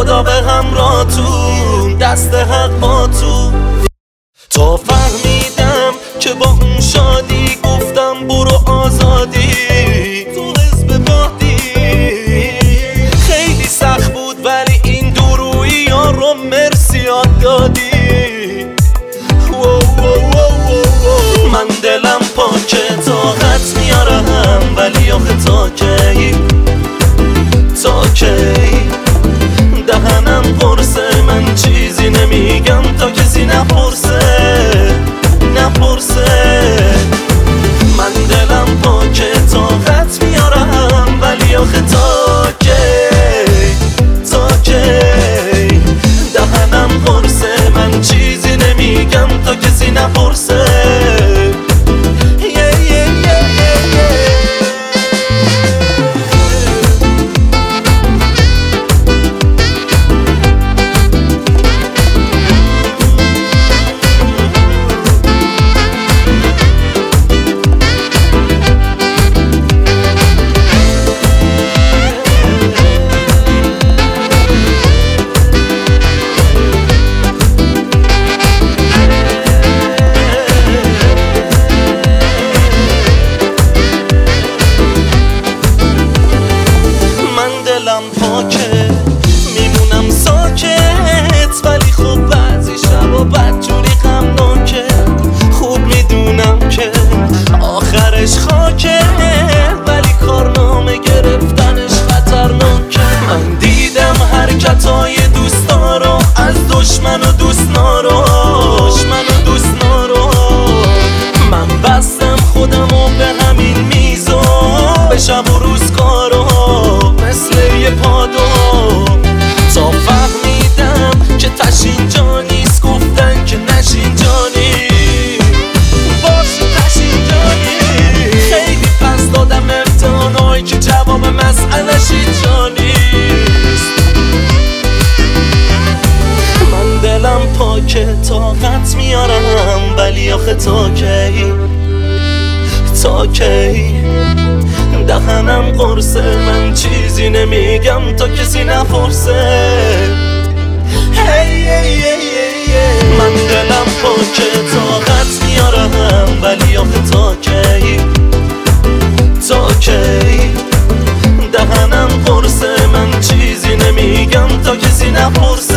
خدا به همراهتون، دست حق با تو. تا فهمیدم که با اون شادی گفتم برو آزادی تو حزب بادی. خیلی سخت بود ولی این دورویی ها رو مرسی یاد دادی. من دلم پاکه طاقت میارم ولی آخه تا کی دهنم قرصه من چیزی نمیگم تا کسی نپرسه. من دلم پاکه طاقت میارم ولی آخه تا کی دهنم قرصه من چیزی نمیگم تا کسی نپرسه. دلم پاکه میمونم ساکت ولی خب بعضی شبا بدجوری غمناکه. خوب میدونم که آخرش خاکه ولی کارنامه گرفتنش خطرناکه. من دیدم حرکتای دوستا رو از دشمن و دوست نارو. من بستم خودمو به همین میزو به شب و روز کارو مثل یه پادو. تا فهمیدم که تشین جا نیست گفتن که نشین جانی باشه تشین جانی. خیلی پس دادم امتحانایی که جواب مسئله‌ش اینجا نیست. من دلم پاکه طاقت میارم ولی آخه تا کی دهنم قرصه من چیزی نمیگم تا کسی نپرسه. من دلم پاکه طاقت میارم ولی آخه تا کی دهنم قرصه من چیزی نمیگم تا کسی نپرسه.